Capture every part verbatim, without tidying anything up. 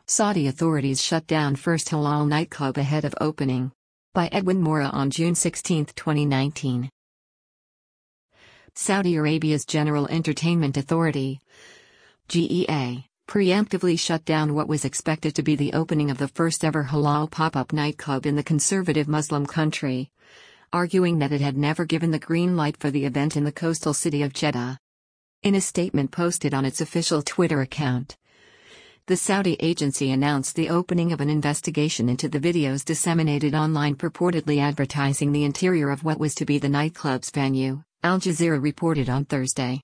Saudi authorities shut down first halal nightclub ahead of opening. By Edwin Mora on June sixteenth, twenty nineteen. Saudi Arabia's General Entertainment Authority, G E A, preemptively shut down what was expected to be the opening of the first-ever halal pop-up nightclub in the conservative Muslim country, arguing that it had never given the green light for the event in the coastal city of Jeddah. In a statement posted on its official Twitter account, the Saudi agency announced the opening of an investigation into the videos disseminated online purportedly advertising the interior of what was to be the nightclub's venue, Al Jazeera reported on Thursday.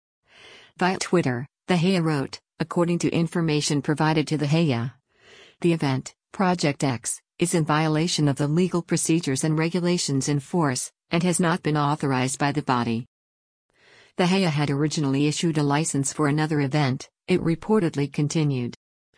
Via Twitter, the Hayya wrote, according to information provided to the Hayya, the event, Project X, is in violation of the legal procedures and regulations in force, and has not been authorized by the body. The Hayya had originally issued a license for another event, it reportedly continued.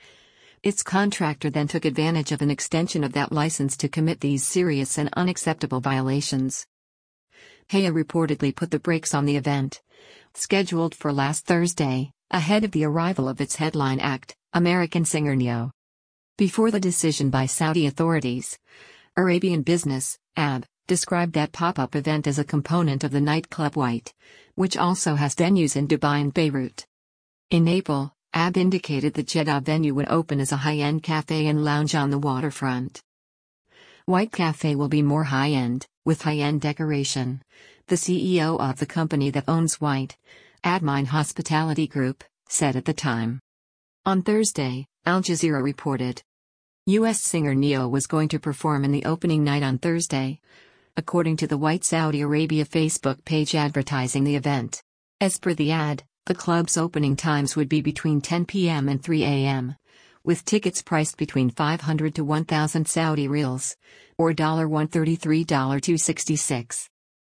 Its contractor then took advantage of an extension of that license to commit these serious and unacceptable violations. Hayya reportedly put the brakes on the event, scheduled for last Thursday, ahead of the arrival of its headline act, American singer Ne-Yo. Before the decision by Saudi authorities, Arabian Business, A B, described that pop-up event as a component of the nightclub White, which also has venues in Dubai and Beirut. In April, A B indicated the Jeddah venue would open as a high-end cafe and lounge on the waterfront. White Cafe will be more high-end, with high-end decoration, the C E O of the company that owns White, Admine Hospitality Group, said at the time. On Thursday, Al Jazeera reported. U S singer Ne-Yo was going to perform in the opening night on Thursday, according to the White Saudi Arabia Facebook page advertising the event. As per the ad, the club's opening times would be between ten p m and three a m, with tickets priced between five hundred to one thousand Saudi riyals, or one hundred thirty-three to two hundred sixty-six.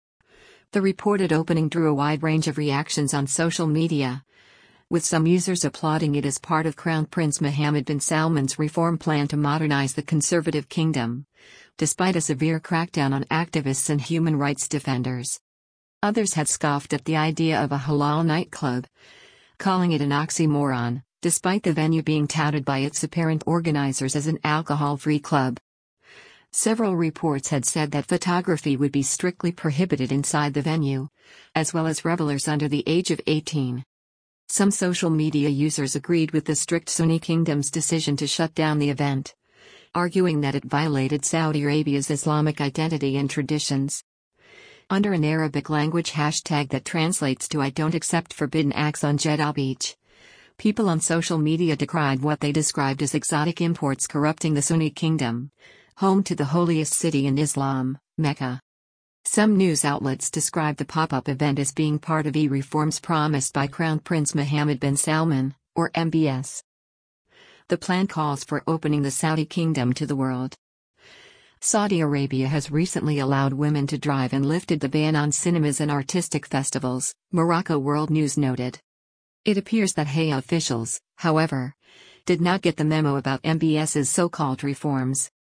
The reported opening drew a wide range of reactions on social media, with some users applauding it as part of Crown Prince Mohammed bin Salman's reform plan to modernize the conservative kingdom, despite a severe crackdown on activists and human rights defenders. Others had scoffed at the idea of a halal nightclub, calling it an oxymoron, despite the venue being touted by its apparent organizers as an alcohol-free club. Several reports had said that photography would be strictly prohibited inside the venue, as well as revelers under the age of eighteen. Some social media users agreed with the strict Sunni kingdom's decision to shut down the event, arguing that it violated Saudi Arabia's Islamic identity and traditions. Under an Arabic-language hashtag that translates to "I don't accept forbidden acts on Jeddah Beach," people on social media decried what they described as exotic imports corrupting the Sunni kingdom, home to the holiest city in Islam, Mecca. Some news outlets described the pop-up event as being part of e-reforms promised by Crown Prince Mohammed bin Salman, or M B S. The plan calls for opening the Saudi kingdom to the world. Saudi Arabia has recently allowed women to drive and lifted the ban on cinemas and artistic festivals, Morocco World News noted. It appears that Hayya officials, however, did not get the memo about M B S's so-called reforms.